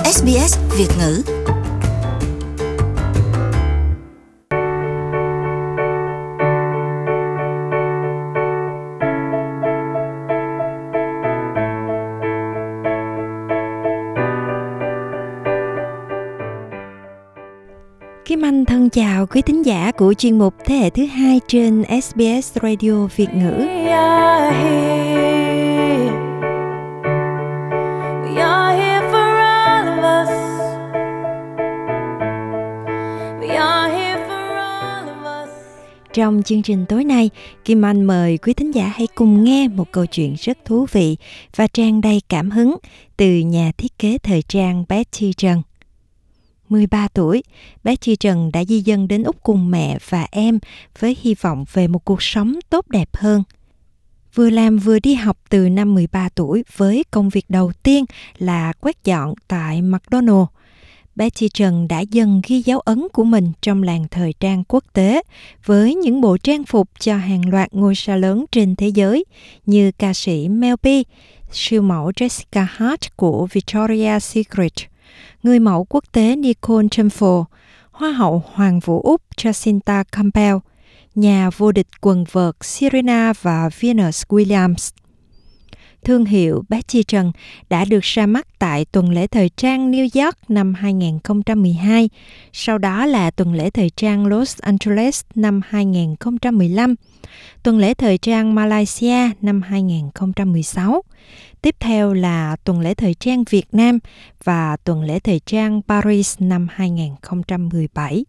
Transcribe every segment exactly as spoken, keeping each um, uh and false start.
ét bê ét Việt ngữ. Kim Anh thân chào quý thính giả của chuyên mục Thế hệ thứ hai trên ét bê ét Radio Việt ngữ. Trong chương trình tối nay, Kim Anh mời quý thính giả hãy cùng nghe một câu chuyện rất thú vị và tràn đầy cảm hứng từ nhà thiết kế thời trang Betty Trần. mười ba tuổi, Betty Trần đã di dân đến Úc cùng mẹ và em với hy vọng về một cuộc sống tốt đẹp hơn. Vừa làm vừa đi học từ năm mười ba tuổi với công việc đầu tiên là quét dọn tại McDonald's. Betty Trần đã dần ghi dấu ấn của mình trong làng thời trang quốc tế với những bộ trang phục cho hàng loạt ngôi sao lớn trên thế giới như ca sĩ Mel B, siêu mẫu Jessica Hart của Victoria's Secret, người mẫu quốc tế Nicole Temple, Hoa hậu Hoàng vũ Úc Jacinta Campbell, nhà vô địch quần vợt Serena và Venus Williams. Thương hiệu Betty Trần đã được ra mắt tại tuần lễ thời trang New York năm hai không một hai, sau đó là tuần lễ thời trang Los Angeles năm hai không một lăm, tuần lễ thời trang Malaysia năm hai không một sáu. Tiếp theo là tuần lễ thời trang Việt Nam và tuần lễ thời trang Paris năm hai không một bảy.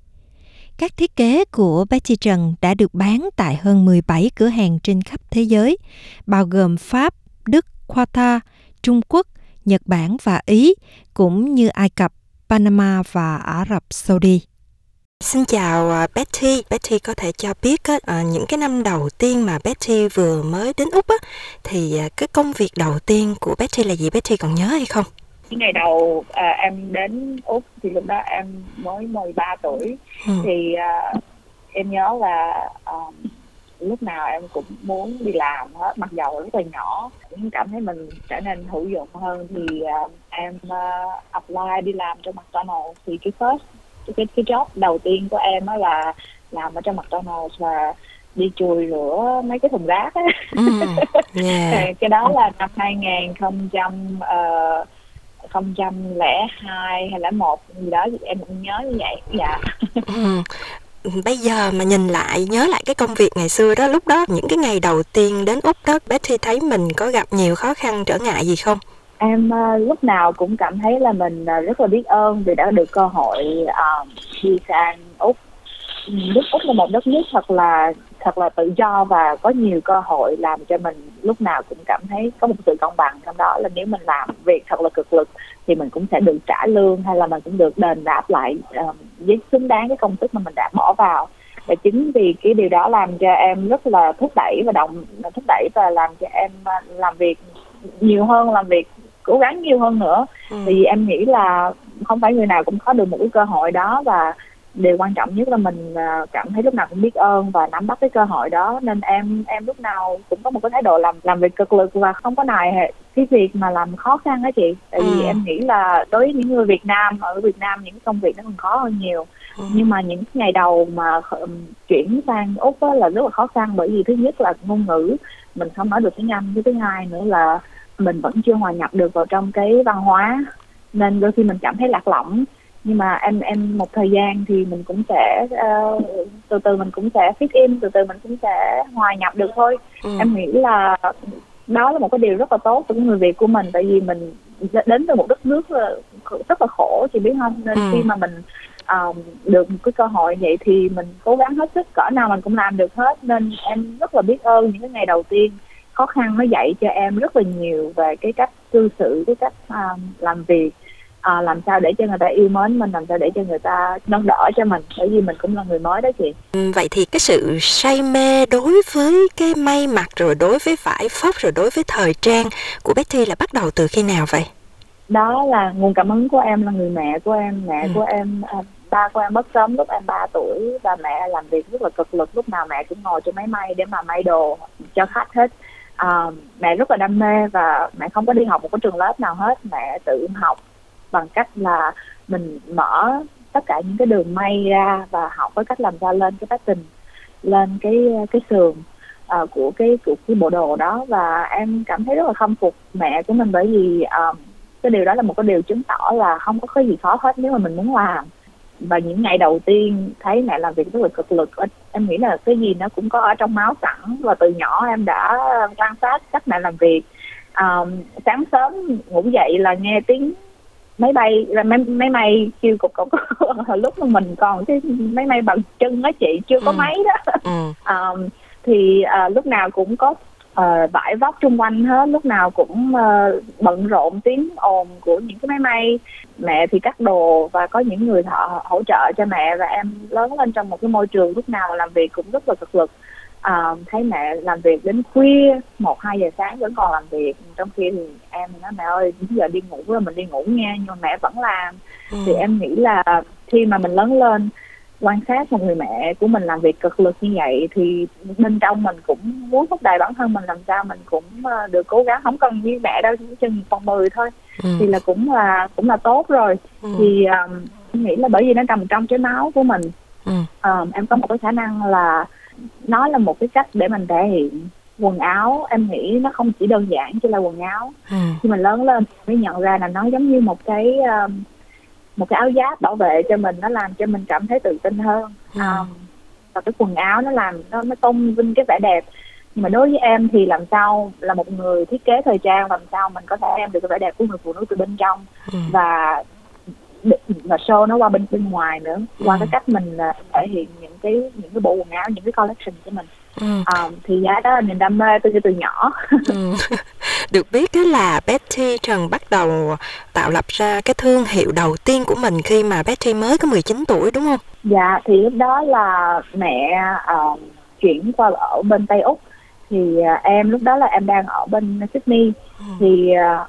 Các thiết kế của Betty Trần đã được bán tại hơn mười bảy cửa hàng trên khắp thế giới, bao gồm Pháp, Đức, Qatar, Trung Quốc, Nhật Bản và Ý, cũng như Ai Cập, Panama và Ả Rập Saudi. Xin chào Betty. Betty có thể cho biết á, những cái năm đầu tiên mà Betty vừa mới đến Úc á, thì cái công việc đầu tiên của Betty là gì? Betty còn nhớ hay không? Những ngày đầu à, em đến Úc thì lúc đó em mới mười ba tuổi. ừ. Thì à, em nhớ là à, lúc nào em cũng muốn đi làm hết, mặc dầu rất là nhỏ, cũng cảm thấy mình trở nên hữu dụng hơn thì uh, em uh, apply đi làm cho McDonald's. Thì cái first cái cái job đầu tiên của em đó là làm ở trong McDonald's và đi chùi rửa mấy cái thùng rác á. mm, yeah. Cái đó là năm hai không không lẻ hai hay lẻ một gì đó, em cũng nhớ như vậy. Dạ. mm. Bây giờ mà nhìn lại, nhớ lại cái công việc ngày xưa đó, lúc đó những cái ngày đầu tiên đến Úc đó, Betty thấy mình có gặp nhiều khó khăn trở ngại gì không? Em uh, lúc nào cũng cảm thấy là mình uh, rất là biết ơn vì đã được cơ hội uh, đi sang Úc. Nước Úc là một đất nước thật là thật là tự do và có nhiều cơ hội làm cho mình lúc nào cũng cảm thấy có một sự công bằng trong đó, là nếu mình làm việc thật là cực lực thì mình cũng sẽ được trả lương hay là mình cũng được đền đáp lại uh, với xứng đáng cái công sức mà mình đã bỏ vào. Và chính vì cái điều đó làm cho em rất là thúc đẩy và động thúc đẩy và làm cho em uh, làm việc nhiều hơn, làm việc cố gắng nhiều hơn nữa. ừ. Thì em nghĩ là không phải người nào cũng có được một cái cơ hội đó, và điều quan trọng nhất là mình cảm thấy lúc nào cũng biết ơn và nắm bắt cái cơ hội đó, nên em em lúc nào cũng có một cái thái độ làm làm việc cực lực và không có nài hệ cái việc mà làm khó khăn đó chị. Tại vì ừ. em nghĩ là đối với những người Việt Nam, ở Việt Nam những công việc nó còn khó hơn nhiều. ừ. Nhưng mà những ngày đầu mà chuyển sang Úc á là rất là khó khăn, bởi vì thứ nhất là ngôn ngữ mình không nói được tiếng Anh, cái thứ hai nữa là mình vẫn chưa hòa nhập được vào trong cái văn hóa, nên đôi khi mình cảm thấy lạc lõng. Nhưng mà em em một thời gian thì mình cũng sẽ uh, từ từ mình cũng sẽ fit in, từ từ mình cũng sẽ hòa nhập được thôi. ừ. Em nghĩ là đó là một cái điều rất là tốt của người Việt của mình, tại vì mình đến từ một đất nước rất là khổ, chị biết không, nên ừ. khi mà mình uh, được một cái cơ hội vậy thì mình cố gắng hết sức, cỡ nào mình cũng làm được hết. Nên em rất là biết ơn những cái ngày đầu tiên khó khăn, nó dạy cho em rất là nhiều về cái cách cư xử, cái cách uh, làm việc, à, làm sao để cho người ta yêu mến mình, làm sao để cho người ta nâng đỡ cho mình, bởi vì mình cũng là người mới đó chị. Vậy thì cái sự say mê đối với cái may mặc, rồi đối với vải phóc, rồi đối với thời trang của Betty là bắt đầu từ khi nào vậy? Đó là nguồn cảm hứng của em là người mẹ của em. Mẹ ừ. của em, à, ba của em mất sớm lúc em ba tuổi, và mẹ làm việc rất là cực lực, lúc nào mẹ cũng ngồi trên máy may để mà may đồ cho khách hết. À, mẹ rất là đam mê và mẹ không có đi học một cái trường lớp nào hết, mẹ tự học bằng cách là mình mở tất cả những cái đường may ra và học với cách làm sao lên cái pattern, lên cái cái sườn uh, của cái của cái bộ đồ đó. Và em cảm thấy rất là khâm phục mẹ của mình, bởi vì uh, cái điều đó là một cái điều chứng tỏ là không có cái gì khó hết nếu mà mình muốn làm. Và những ngày đầu tiên thấy mẹ làm việc rất là cực lực, em nghĩ là cái gì nó cũng có ở trong máu sẵn, và từ nhỏ em đã quan sát cách mẹ làm việc. Um, sáng sớm ngủ dậy là nghe tiếng máy bay, là máy, máy bay kêu cục cục lúc mà mình còn cái máy bay bằng chân á chị, chưa có ừ. máy đó. ừ. um, thì uh, lúc nào cũng có uh, vải vóc xung quanh hết, lúc nào cũng uh, bận rộn tiếng ồn của những cái máy may. Mẹ thì cắt đồ và có những người thợ hỗ trợ cho mẹ, và em lớn lên trong một cái môi trường lúc nào làm việc cũng rất là cực lực. À, thấy mẹ làm việc đến khuya một hai giờ sáng vẫn còn làm việc, trong khi thì em nói mẹ ơi bây giờ đi ngủ rồi, mình đi ngủ nha, nhưng mà mẹ vẫn làm. ừ. Thì em nghĩ là khi mà mình lớn lên quan sát một người mẹ của mình làm việc cực lực như vậy thì bên trong mình cũng muốn thúc đẩy bản thân mình làm sao mình cũng được cố gắng, không cần như mẹ đâu, chỉ chừng phần mười thôi. ừ. Thì là cũng là cũng là tốt rồi. ừ. Thì um, em nghĩ là bởi vì nó nằm trong cái máu của mình. ừ. um, em có một cái khả năng là nó là một cái cách để mình thể hiện. Quần áo em nghĩ nó không chỉ đơn giản chỉ là quần áo. ừ. Khi mình lớn lên mới nhận ra là nó giống như một cái um, một cái áo giáp bảo vệ cho mình, nó làm cho mình cảm thấy tự tin hơn. ừ. um, và cái quần áo nó làm nó nó tôn vinh cái vẻ đẹp. Nhưng mà đối với em thì làm sao là một người thiết kế thời trang, làm sao mình có thể em được cái vẻ đẹp của người phụ nữ từ bên trong. ừ. và và show nó qua bên bên ngoài nữa, qua ừ. cái cách mình uh, thể hiện những cái những cái bộ quần áo, những cái collection của mình. ừ. um, thì giá đó là niềm đam mê từ từ nhỏ. ừ. Được biết đó là Betty Trần bắt đầu tạo lập ra cái thương hiệu đầu tiên của mình khi mà Betty mới có mười chín tuổi đúng không? Dạ, thì lúc đó là mẹ uh, chuyển qua ở bên Tây Úc. Thì uh, em lúc đó là em đang ở bên Sydney. ừ. Thì uh,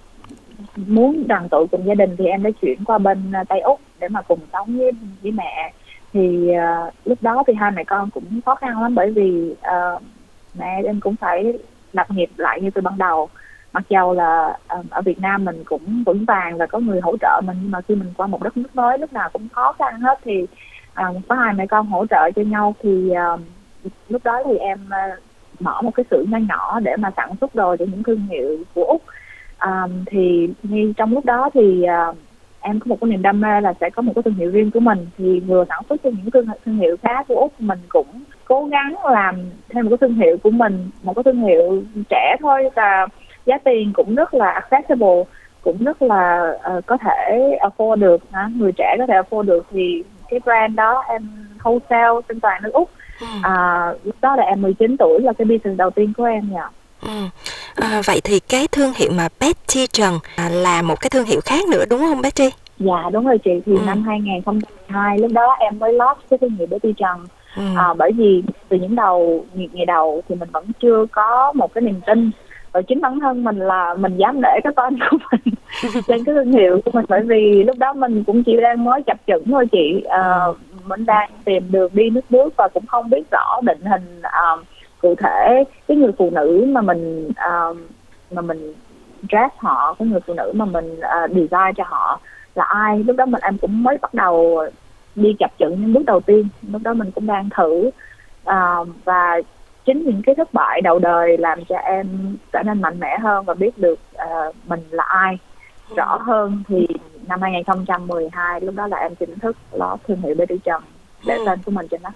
muốn đoàn tụ cùng gia đình thì em đã chuyển qua bên uh, Tây Úc để mà cùng sống với, với mẹ. Thì uh, lúc đó thì hai mẹ con cũng khó khăn lắm, bởi vì uh, mẹ em cũng phải lập nghiệp lại như từ ban đầu. Mặc dầu là uh, ở Việt Nam mình cũng vững vàng và có người hỗ trợ mình, nhưng mà khi mình qua một đất nước mới lúc nào cũng khó khăn hết. Thì uh, có hai mẹ con hỗ trợ cho nhau. Thì uh, lúc đó thì em uh, mở một cái xưởng nhỏ nhỏ để mà sản xuất đồ cho những thương hiệu của Úc. Uh, thì ngay trong lúc đó thì uh, em có một cái niềm đam mê là sẽ có một cái thương hiệu riêng của mình. Thì vừa sản xuất cho những thương, thương hiệu khác của Úc, mình cũng cố gắng làm thêm một cái thương hiệu của mình, một cái thương hiệu trẻ thôi, và giá tiền cũng rất là accessible, cũng rất là uh, có thể afford được, hả? Người trẻ có thể afford được. Thì cái brand đó em wholesale trên toàn nước Úc. ừ. à, lúc đó là em mười chín tuổi, là cái business đầu tiên của em nha. ừ. à, Vậy thì cái thương hiệu mà Betty Trần à, là một cái thương hiệu khác nữa đúng không Betty? Dạ đúng rồi chị. Thì ừ. năm hai không một hai lúc đó em mới launch cái thương hiệu Betty Trần. ừ. à, Bởi vì từ những đầu ngày đầu thì mình vẫn chưa có một cái niềm tin, và chính bản thân mình là mình dám để cái tên của mình trên cái thương hiệu của mình, bởi vì lúc đó mình cũng chỉ đang mới chập chững thôi chị. à, Mình đang tìm đường đi nước bước và cũng không biết rõ định hình uh, cụ thể cái người phụ nữ mà mình uh, mà mình dress họ, cái người phụ nữ mà mình uh, design cho họ là ai. Lúc đó mình em cũng mới bắt đầu đi chập chững những bước đầu tiên. Lúc đó mình cũng đang thử, uh, và chính những cái thất bại đầu đời làm cho em trở nên mạnh mẽ hơn và biết được uh, mình là ai rõ hơn. Thì năm hai không một hai lúc đó là em chính thức ló thương hiệu Betty Trần, để tên của mình trên đó.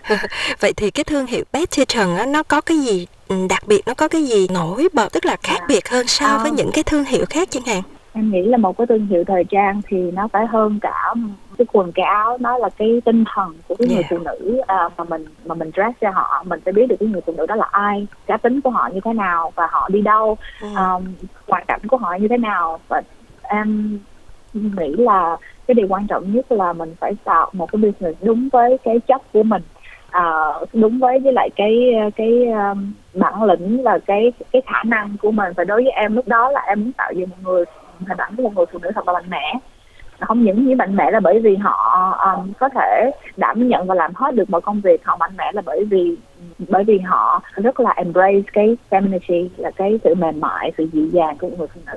Vậy thì cái thương hiệu Betty Trần á, nó có cái gì đặc biệt, nó có cái gì nổi bật, tức là khác à, biệt hơn so à, với những cái thương hiệu khác chẳng hạn? Em nghĩ là một cái thương hiệu thời trang thì nó phải hơn cả cái quần cái áo, nó là cái tinh thần của cái người yeah. phụ nữ à, mà mình mà mình dress cho họ. Mình phải biết được cái người phụ nữ đó là ai, cá tính của họ như thế nào và họ đi đâu, ừ. um, hoàn cảnh của họ như thế nào. Và em nghĩ là cái điều quan trọng nhất là mình phải tạo một cái business đúng với cái chất của mình, à, đúng với với lại cái cái um, bản lĩnh và cái cái khả năng của mình. Và đối với em lúc đó là em muốn tạo dựng một người hình ảnh của một người phụ nữ thật là mạnh mẽ. Không những như mạnh mẽ là bởi vì họ um, có thể đảm nhận và làm hết được mọi công việc, họ mạnh mẽ là bởi vì bởi vì họ rất là embrace cái femininity, là cái sự mềm mại, sự dịu dàng của một người phụ nữ.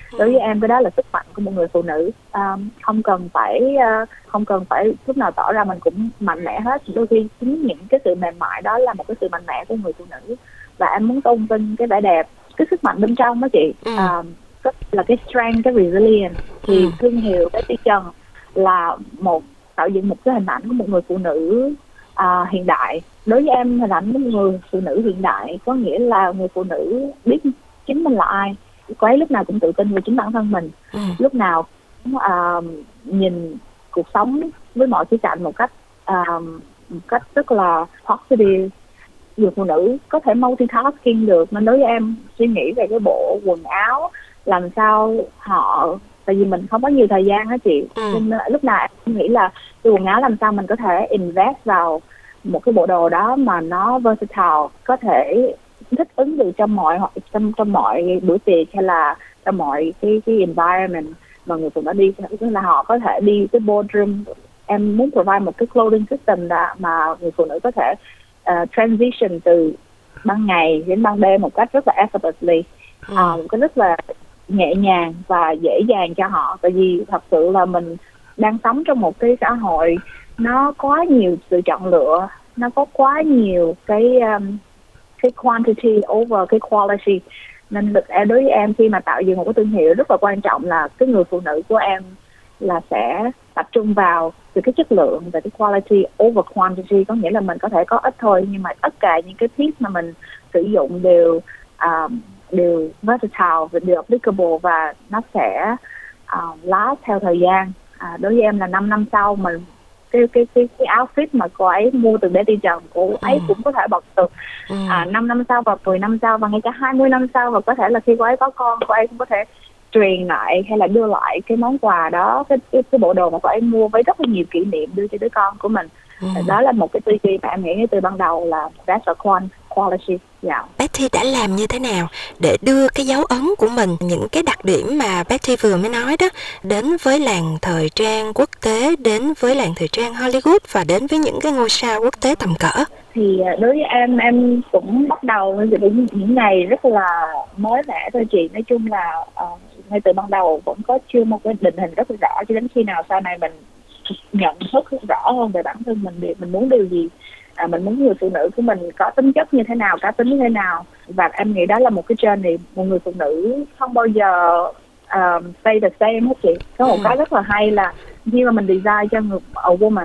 Đối với em cái đó là sức mạnh của một người phụ nữ. Um, không cần phải uh, không cần phải lúc nào tỏ ra mình cũng mạnh mẽ hết. Đôi khi chính những cái sự mềm mại đó là một cái sự mạnh mẽ của người phụ nữ, và em muốn tôn vinh cái vẻ đẹp, cái sức mạnh bên trong đó chị. Um, là cái strength, cái resilience. Thì ừ. thương hiệu Betty Trần là một tạo dựng một cái hình ảnh của một người phụ nữ à, hiện đại. Đối với em, hình ảnh của một người phụ nữ hiện đại có nghĩa là người phụ nữ biết chính mình là ai. Cô ấy lúc nào cũng tự tin về chính bản thân mình, ừ. lúc nào cũng à, nhìn cuộc sống với mọi khía cạnh một cách à, một cách rất là positive. Người phụ nữ có thể multitasking được, nên đối với em suy nghĩ về cái bộ quần áo làm sao họ, tại vì mình không có nhiều thời gian đó chị, ừ. nên lúc nào em nghĩ là cái quần áo làm sao mình có thể invest vào một cái bộ đồ đó mà nó versatile, có thể thích ứng được trong mọi trong trong mọi bữa tiệc hay là trong mọi cái cái environment mà người phụ nữ đi, tức là họ có thể đi cái boardroom. Em muốn provide một cái clothing system đó mà người phụ nữ có thể uh, transition từ ban ngày đến ban đêm một cách rất là effortlessly, ừ. uh, một cái rất là nhẹ nhàng và dễ dàng cho họ. Tại vì thật sự là mình đang sống trong một cái xã hội nó quá nhiều sự chọn lựa, nó có quá nhiều cái um, cái quantity over cái quality, nên được đối với em khi mà tạo dựng một cái thương hiệu rất là quan trọng là cái người phụ nữ của em là sẽ tập trung vào từ cái chất lượng và cái quality over quantity. Có nghĩa là mình có thể có ít thôi, nhưng mà tất cả những cái piece mà mình sử dụng đều um, đều versatile và đều applicable, và nó sẽ uh, last theo thời gian. À, đối với em là năm năm sau mình cái cái cái cái outfit mà cô ấy mua từ Betty Trần, cô ấy ừ. cũng có thể bật được à, năm năm sau và mười năm sau và ngay cả hai mươi năm sau, và có thể là khi cô ấy có con, cô ấy cũng có thể truyền lại hay là đưa lại cái món quà đó, cái cái, cái bộ đồ mà cô ấy mua với rất là nhiều kỷ niệm đưa cho đứa con của mình. Ừ. Đó là một cái tư duy mà em nghĩ từ ban đầu là that's a quality. Yeah. Betty đã làm như thế nào để đưa cái dấu ấn của mình, những cái đặc điểm mà Betty vừa mới nói đó, đến với làng thời trang quốc tế, đến với làng thời trang Hollywood và đến với những cái ngôi sao quốc tế tầm cỡ? Thì đối với em, em cũng bắt đầu từ những ngày rất là mới mẻ thôi chị. Nói chung là uh, ngay từ ban đầu vẫn có chưa một cái định hình rất là rõ, cho đến khi nào sau này mình nhận thức rõ hơn về bản thân mình, mình muốn điều gì. À, mình muốn người phụ nữ của mình có tính chất như thế nào, cá tính như thế nào. Và em nghĩ đó là một cái journey. Một người phụ nữ không bao giờ uh, stay the same hết chị. Có một ừ. cái rất là hay là khi mà mình design cho người a woman,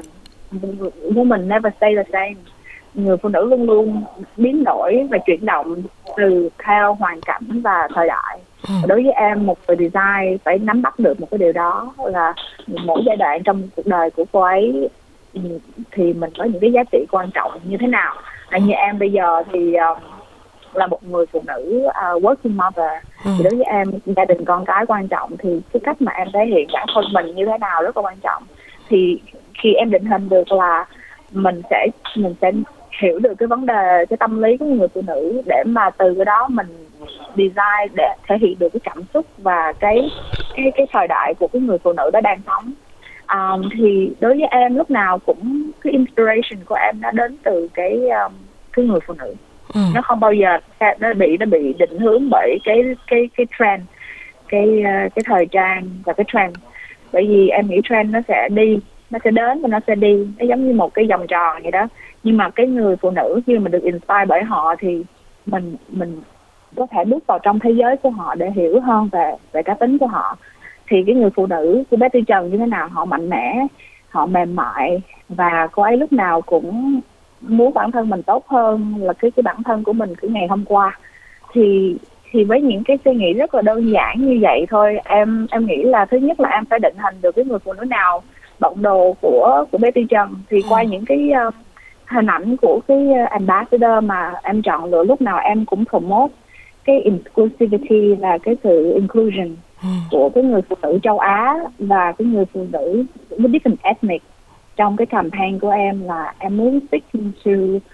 woman never stay the same. Người phụ nữ luôn luôn biến đổi và chuyển động từ theo hoàn cảnh và thời đại. Ừ. Đối với em, một người design phải nắm bắt được một cái điều đó, là mỗi giai đoạn trong cuộc đời của cô ấy thì mình có những cái giá trị quan trọng như thế nào. À, như em bây giờ thì uh, là một người phụ nữ uh, working mother, ừ. thì đối với em gia đình con cái quan trọng, thì cái cách mà em thể hiện bản thân mình như thế nào rất là quan trọng. Thì khi em định hình được là mình sẽ mình sẽ hiểu được cái vấn đề, cái tâm lý của người phụ nữ, để mà từ cái đó mình design để thể hiện được cái cảm xúc và cái cái cái thời đại của cái người phụ nữ đó đang sống. Um, thì đối với em lúc nào cũng cái inspiration của em nó đến từ cái um, cái người phụ nữ. Ừ. Nó không bao giờ nó bị nó bị định hướng bởi cái cái cái trend, cái uh, cái thời trang và cái trend. Bởi vì em nghĩ trend nó sẽ đi, nó sẽ đến và nó sẽ đi, nó giống như một cái vòng tròn vậy đó. Nhưng mà cái người phụ nữ khi mình được inspire bởi họ thì mình mình có thể bước vào trong thế giới của họ để hiểu hơn về về cá tính của họ. Thì cái người phụ nữ của Betty Trần như thế nào? Họ mạnh mẽ, họ mềm mại, và cô ấy lúc nào cũng muốn bản thân mình tốt hơn là cái cái bản thân của mình của ngày hôm qua. Thì thì với những cái suy nghĩ rất là đơn giản như vậy thôi, em em nghĩ là thứ nhất là em phải định hình được cái người phụ nữ nào bận đồ của của Betty Trần. Thì qua những cái uh, hình ảnh của cái ambassador mà em chọn lựa, lúc nào em cũng promote cái inclusivity và cái sự inclusion ừ. của cái người phụ nữ châu Á và cái người phụ nữ với different ethnic. Trong cái campaign của em là em muốn speaking to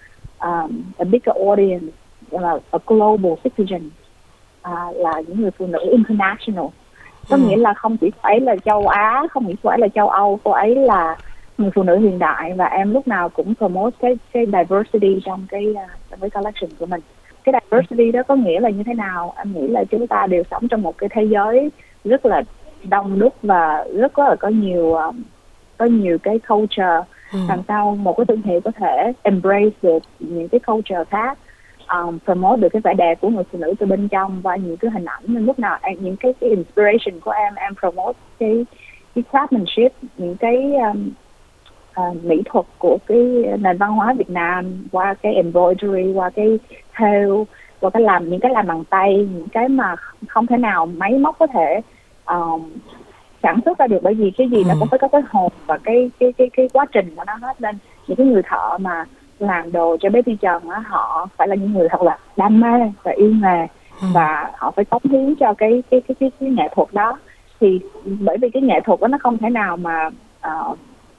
um, a bigger audience, là a global citizen, uh, là những người phụ nữ international. Có ừ. nghĩa là không chỉ phải là châu Á, không chỉ phải là châu Âu, cô ấy là người phụ nữ hiện đại, và em lúc nào cũng promote cái cái diversity trong cái uh, trong cái collection của mình. Cái diversity đó có nghĩa là như thế nào? Em nghĩ là chúng ta đều sống trong một cái thế giới rất là đông đúc và rất là có nhiều um, có nhiều cái culture. Ừ. Làm sao một cái thương hiệu có thể embrace được những cái culture khác, um, promote được cái vẻ đẹp của người phụ nữ từ bên trong và những cái hình ảnh. Nên lúc nào những cái, cái inspiration của em em promote cái cái craftsmanship, những cái um, uh, mỹ thuật của cái nền văn hóa Việt Nam qua cái embroidery, qua cái thêu, qua cái làm những cái làm bằng tay, những cái mà không thể nào máy móc có thể um, sản xuất ra được, bởi vì cái gì ừ. nó cũng phải có cái hồn và cái cái cái cái quá trình của nó hết. Nên những cái người thợ mà làm đồ cho Betty Trần á, họ phải là những người thật là đam mê và yêu nghề, ừ. và họ phải cống hiến cho cái cái cái cái, cái nghệ thuật đó. Thì bởi vì cái nghệ thuật đó nó không thể nào mà uh,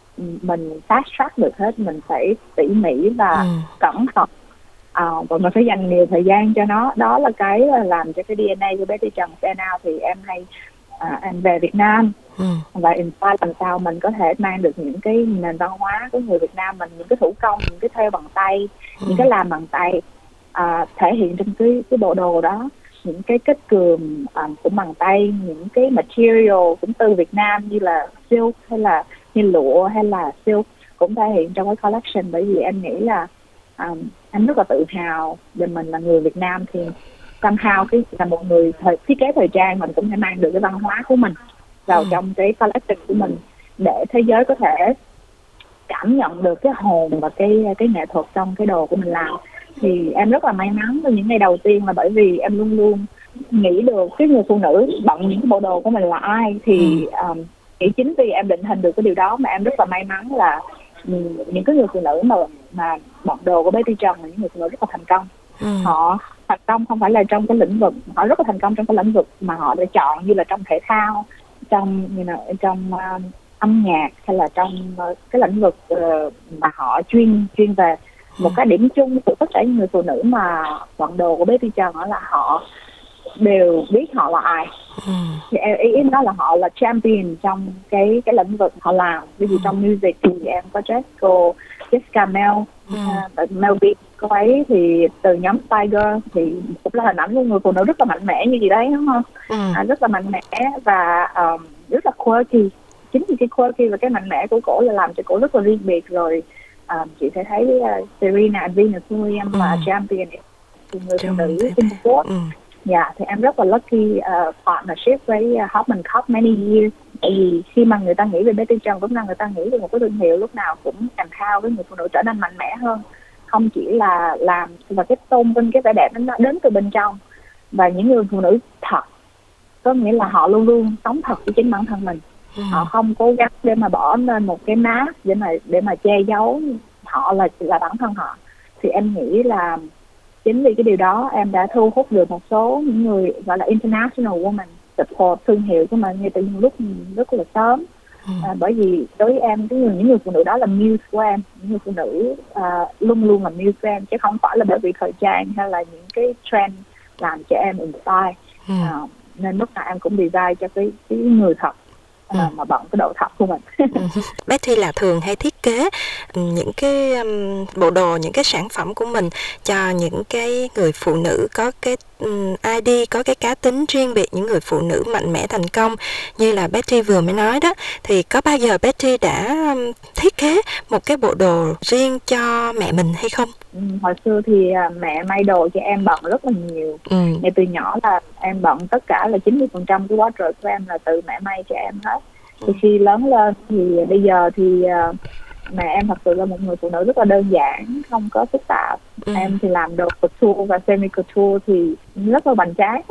mình fast track được hết, mình phải tỉ mỉ và ừ. cẩn thận, uh, và mình phải dành nhiều thời gian cho nó. Đó là cái làm cho cái đê en a của Betty Trần stand out. Thì em hay À, em về Việt Nam ừ. và inspire làm sao mình có thể mang được những cái nền văn hóa của người Việt Nam mình, những cái thủ công, những cái thêu bằng tay, ừ. những cái làm bằng tay, à, thể hiện trong cái cái bộ đồ đó. Những cái kết cườm à, cũng bằng tay, những cái material cũng từ Việt Nam như là silk hay là như lụa hay là silk cũng thể hiện trong cái collection. Bởi vì em nghĩ là um, em rất là tự hào về mình là người Việt Nam. Thì somehow cái là một người thời, thiết kế thời trang, mình cũng phải mang được cái văn hóa của mình vào ừ. trong cái collection của mình, để thế giới có thể cảm nhận được cái hồn và cái cái nghệ thuật trong cái đồ của mình làm. Thì em rất là may mắn trong những ngày đầu tiên, là bởi vì em luôn luôn nghĩ được cái người phụ nữ bận những cái bộ đồ của mình là ai. Thì um, nghĩ chính vì em định hình được cái điều đó mà em rất là may mắn là um, những cái người phụ nữ mà mà bận đồ của Betty Trần là những người phụ nữ rất là thành công. Ừ. Họ thành công không phải là trong cái lĩnh vực, họ rất là thành công trong cái lĩnh vực mà họ đã chọn, như là trong thể thao, trong như là trong uh, âm nhạc, hay là trong uh, cái lĩnh vực uh, mà họ chuyên chuyên về. Một cái điểm chung của tất cả những người phụ nữ mà bận đồ của Betty Trần đó là họ đều biết họ là ai. Ừ. Thì ý, ý đó là họ là champion trong cái cái lĩnh vực họ làm. Ví dụ trong music thì em có Jesco, Jessica Mel, ừ. uh, Mel B, cô ấy thì từ nhóm Tiger thì cũng là hình ảnh của người phụ nữ rất là mạnh mẽ như gì đấy, đúng không? Ừ. À, rất là mạnh mẽ và um, rất là quirky. Chính vì cái quirky và cái mạnh mẽ của cổ là làm cho cổ rất là riêng biệt. Rồi um, chị sẽ thấy uh, Serena Venus Williams ừ. là champion thì người phụ nữ Singapore. Ừ. Dạ, yeah, thì em rất là lucky uh, partnership với uh, Hopman Cup many years. Tại vì khi mà người ta nghĩ về Betty Trần, lúc nào người ta nghĩ về một cái thương hiệu lúc nào cũng empower với người phụ nữ trở nên mạnh mẽ hơn. Không chỉ là làm và cái tôn vinh cái vẻ đẹp nó đến từ bên trong. Và những người phụ nữ thật, có nghĩa là họ luôn luôn sống thật với chính bản thân mình. Ừ. Họ không cố gắng để mà bỏ lên một cái mask để mà để mà che giấu họ là là bản thân họ. Thì em nghĩ là chính vì cái điều đó em đã thu hút được một số những người gọi là international women support thương hiệu của mình ngay từ những lúc rất là sớm. Ừ. À, bởi vì đối với em cái người, những người phụ nữ đó là muse của em, những người phụ nữ à, luôn luôn là muse của em, chứ không phải là bởi vì thời trang hay là những cái trend làm cho em inspire. Ừ. À, nên lúc nào em cũng design cho cái, cái người thật. Ừ. Mà bận cái độ thật của mình. ừ. Betty là thường hay thiết kế những cái um, bộ đồ, những cái sản phẩm của mình cho những cái người phụ nữ có cái um, i đê, có cái cá tính riêng biệt, những người phụ nữ mạnh mẽ thành công như là Betty vừa mới nói đó. Thì có bao giờ Betty đã um, thiết kế một cái bộ đồ riêng cho mẹ mình hay không? Ừ, hồi xưa thì uh, mẹ may đồ cho em bận rất là nhiều. Ừ. Ngay từ nhỏ là em bận tất cả là chín mươi phần trăm cái wardrobe của em là từ mẹ may cho em hết. Thì khi lớn lên thì bây giờ thì uh, mẹ em thật sự là một người phụ nữ rất là đơn giản, không có phức tạp. Ừ. Em thì làm đồ couture và semi couture thì rất là hoành tráng.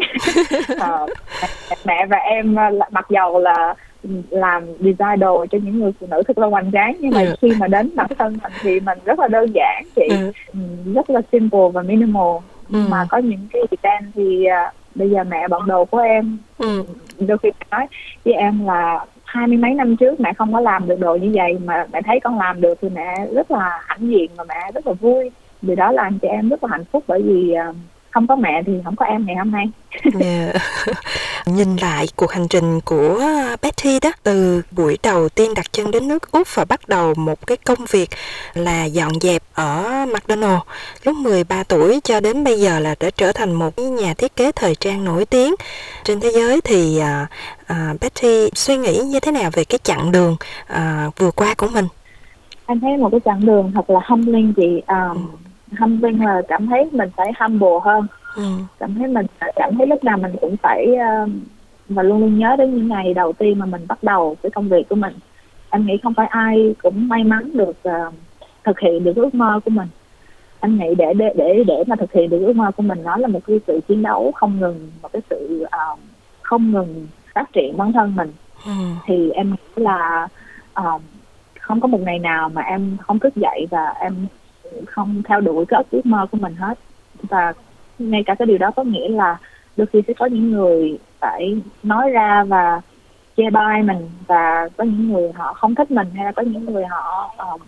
uh, mẹ và em uh, mặc dầu là làm design đồ cho những người phụ nữ thật là hoành tráng, nhưng mà ừ. khi mà đến bản thân mình thì mình rất là đơn giản chị. Ừ. Rất là simple và minimal. Ừ. Mà có những cái event thì uh, bây giờ mẹ bận đồ của em. Ừ. Đôi khi nói với em là hai mươi mấy năm trước mẹ không có làm được đồ như vậy, mà mẹ thấy con làm được thì mẹ rất là hãnh diện và mẹ rất là vui. Vì đó làm cho em rất là hạnh phúc, bởi vì uh, không có mẹ thì không có em ngày hôm nay. Yeah. Nhìn lại cuộc hành trình của Betty đó, từ buổi đầu tiên đặt chân đến nước Úc và bắt đầu một cái công việc là dọn dẹp ở McDonald's lúc mười ba tuổi cho đến bây giờ là đã trở thành một nhà thiết kế thời trang nổi tiếng trên thế giới, thì à, à, Betty suy nghĩ như thế nào về cái chặng đường à, vừa qua của mình? Anh thấy một cái chặng đường thật là humbling chị. um, ừ. Humbling là cảm thấy mình phải humble hơn. ừ. Cảm thấy mình cảm thấy lúc nào mình cũng phải uh, và luôn luôn nhớ đến những ngày đầu tiên mà mình bắt đầu cái công việc của mình. Anh nghĩ không phải ai cũng may mắn được uh, thực hiện được ước mơ của mình. Anh nghĩ để để để để mà thực hiện được ước mơ của mình, nó là một cái sự chiến đấu không ngừng, một cái sự uh, không ngừng phát triển bản thân mình. ừ. Thì em nghĩ là uh, không có một ngày nào mà em không thức dậy và em không theo đuổi cái ước mơ của mình hết. Và ngay cả cái điều đó có nghĩa là đôi khi sẽ có những người phải nói ra và chê bai mình, và có những người họ không thích mình, hay là có những người họ uh,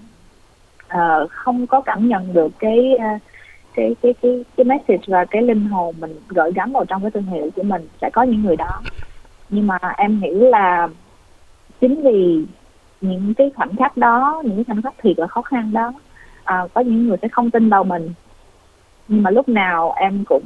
uh, không có cảm nhận được cái, uh, cái cái cái cái message và cái linh hồn mình gửi gắm vào trong cái thương hiệu của mình. Sẽ có những người đó, nhưng mà em nghĩ là chính vì những cái khoảnh khắc đó, những cái khoảnh khắc thiệt là khó khăn đó, à, có những người sẽ không tin vào mình, nhưng mà lúc nào em cũng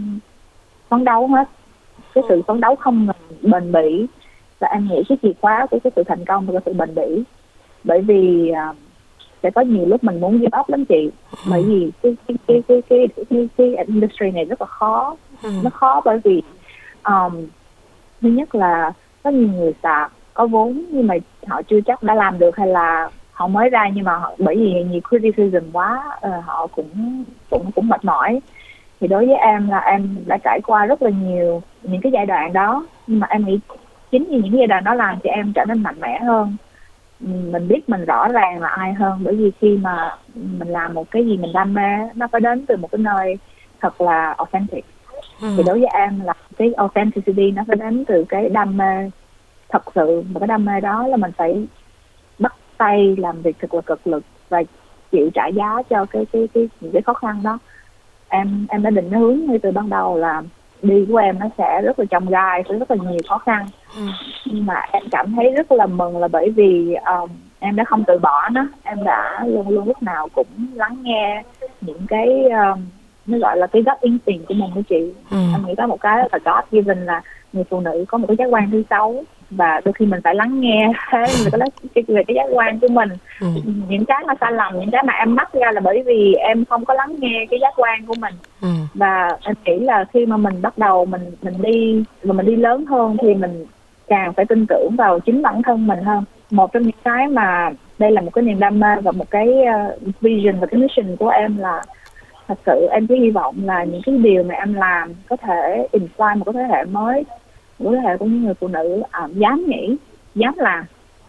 phấn đấu hết. Cái sự phấn đấu không ngừng, bền bỉ, và em nghĩ cái chìa khóa của cái sự thành công là cái sự bền bỉ. Bởi vì à, sẽ có nhiều lúc mình muốn give up lắm chị. Bởi vì cái cái cái cái cái, cái, cái industry này rất là khó. Nó khó bởi vì um, thứ nhất là có nhiều người sạc có vốn nhưng mà họ chưa chắc đã làm được, hay là họ mới ra nhưng mà họ, bởi vì nhiều criticism quá, uh, họ cũng cũng cũng mệt mỏi. Thì đối với em là em đã trải qua rất là nhiều những cái giai đoạn đó, nhưng mà em nghĩ chính vì những giai đoạn đó làm cho em trở nên mạnh mẽ hơn. Mình biết mình rõ ràng là ai hơn, bởi vì khi mà mình làm một cái gì mình đam mê, nó phải đến từ một cái nơi thật là authentic. ừ. Thì đối với em là cái authenticity nó phải đến từ cái đam mê thật sự, và cái đam mê đó là mình phải bắt tay làm việc thật là cực lực và chịu trả giá cho cái cái cái những cái khó khăn đó. Em em đã định hướng ngay từ ban đầu là đi của em nó sẽ rất là chông gai, sẽ rất là nhiều khó khăn. ừ. Nhưng mà em cảm thấy rất là mừng là bởi vì um, em đã không từ bỏ nó. Em đã luôn luôn lúc nào cũng lắng nghe những cái um, nó gọi là cái gut instinct của mình đó chị. ừ. Em nghĩ có một cái là God given, là người phụ nữ có một cái giác quan thứ sáu, và đôi khi mình phải lắng nghe thế về cái, về cái giác quan của mình. ừ. Những cái mà sai lầm, những cái mà em mắc ra là bởi vì em không có lắng nghe cái giác quan của mình. ừ. Và em nghĩ là khi mà mình bắt đầu mình mình đi và mình đi lớn hơn thì mình càng phải tin tưởng vào chính bản thân mình hơn. Một trong những cái mà đây là một cái niềm đam mê và một cái uh, vision và cái mission của em là thật sự em chỉ hy vọng là những cái điều mà em làm có thể inspire một cái thế hệ mới, một thế hệ của những người phụ nữ uh, dám nghĩ, dám làm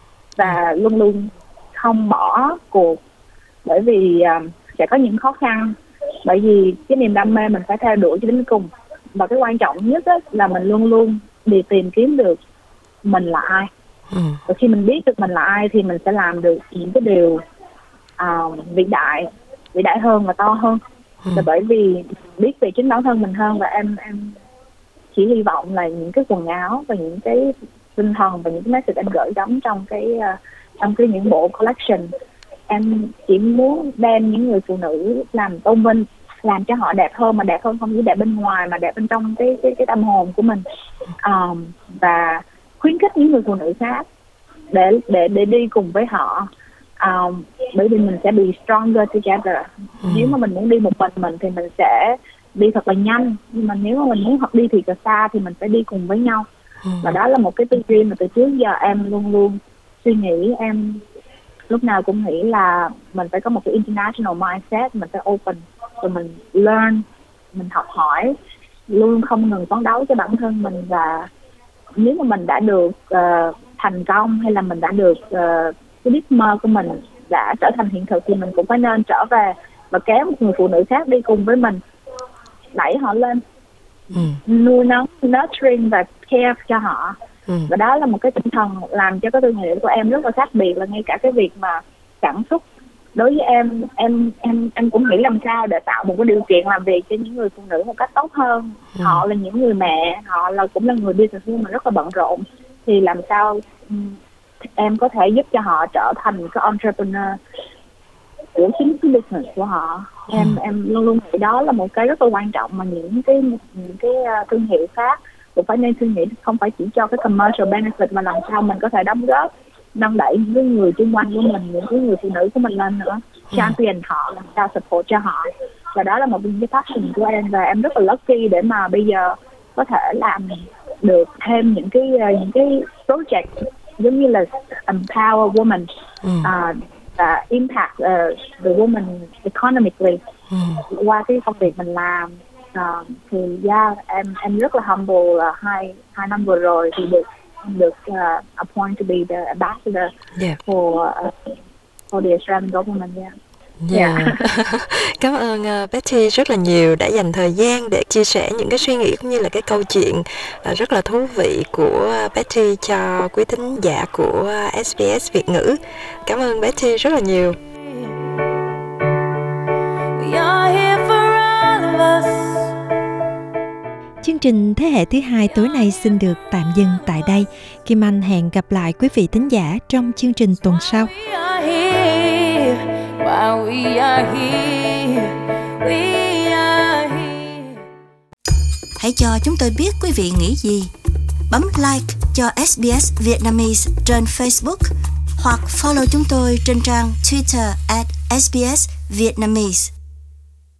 và luôn luôn không bỏ cuộc. Bởi vì uh, sẽ có những khó khăn, bởi vì cái niềm đam mê mình phải theo đuổi cho đến cùng. Và cái quan trọng nhất á, là mình luôn luôn đi tìm kiếm được mình là ai. ừ. Và khi mình biết được mình là ai thì mình sẽ làm được những cái điều uh, vĩ đại vĩ đại hơn và to hơn. ừ. Là bởi vì biết về chính bản thân mình hơn. Và em em chỉ hy vọng là những cái quần áo và những cái tinh thần và những cái message em gửi gắm trong cái uh, trong cái những bộ collection, em chỉ muốn đem những người phụ nữ làm tôn vinh, làm cho họ đẹp hơn, mà đẹp hơn không chỉ đẹp bên ngoài mà đẹp bên trong cái cái cái tâm hồn của mình. Um, và khuyến khích những người phụ nữ khác để để để đi cùng với họ. Um, bởi vì mình sẽ be stronger together. ừ. Nếu mà mình muốn đi một mình mình thì mình sẽ đi thật là nhanh, nhưng mà nếu mà mình muốn học đi thì thật xa thì mình phải đi cùng với nhau. ừ. Và đó là một cái tư duy mà từ trước giờ em luôn luôn suy nghĩ. Em lúc nào cũng nghĩ là mình phải có một cái international mindset, mình phải open, rồi mình learn, mình học hỏi, luôn không ngừng phấn đấu cho bản thân mình. Và nếu mà mình đã được uh, thành công, hay là mình đã được uh, cái giấc mơ của mình đã trở thành hiện thực, thì mình cũng phải nên trở về và kéo một người phụ nữ khác đi cùng với mình, đẩy họ lên, ừ. nuôi nấng, nurturing và care cho họ. ừ. Và đó là một cái tinh thần làm cho cái thương hiệu của em rất là khác biệt, là ngay cả cái việc mà sản xuất đối với em em em em cũng nghĩ làm sao để tạo một cái điều kiện làm việc cho những người phụ nữ một cách tốt hơn. Ừ. Họ là những người mẹ, họ là cũng là người business mà rất là bận rộn, thì làm sao um, em có thể giúp cho họ trở thành cái entrepreneur của chính cái business của họ. Ừ. em em luôn luôn nghĩ đó là một cái rất là quan trọng mà những cái những cái thương hiệu khác cũng phải nên suy nghĩ, không phải chỉ cho cái commercial benefit mà làm sao mình có thể đóng góp nâng đẩy những người xung quanh của mình, những cái người phụ nữ của mình lên nữa, champion họ, làm sao support cho họ. Và đó là một cái passion của em, và em rất là lucky để mà bây giờ có thể làm được thêm những cái những cái project giống như là empower women, ừ. uh, uh, impact uh, the woman economically, ừ. qua cái công việc mình làm. Uh, thì yeah, em em rất là humble là hai hai năm vừa rồi thì được được uh, appointed to be the ambassador, yeah. for uh, for the Australian government. Yeah. Yeah. Yeah. Cảm ơn uh, Betty rất là nhiều đã dành thời gian để chia sẻ những cái suy nghĩ cũng như là cái câu chuyện uh, rất là thú vị của uh, Betty cho quý thính giả của uh, ét bê ét Việt ngữ. Cảm ơn Betty rất là nhiều. Chương trình Thế hệ thứ hai tối nay xin được tạm dừng tại đây. Kim Anh hẹn gặp lại quý vị thính giả trong chương trình tuần sau. Hãy cho chúng tôi biết quý vị nghĩ gì. Bấm like cho ét bê ét Vietnamese trên Facebook hoặc follow chúng tôi trên trang Twitter at ét bê ét Vietnamese.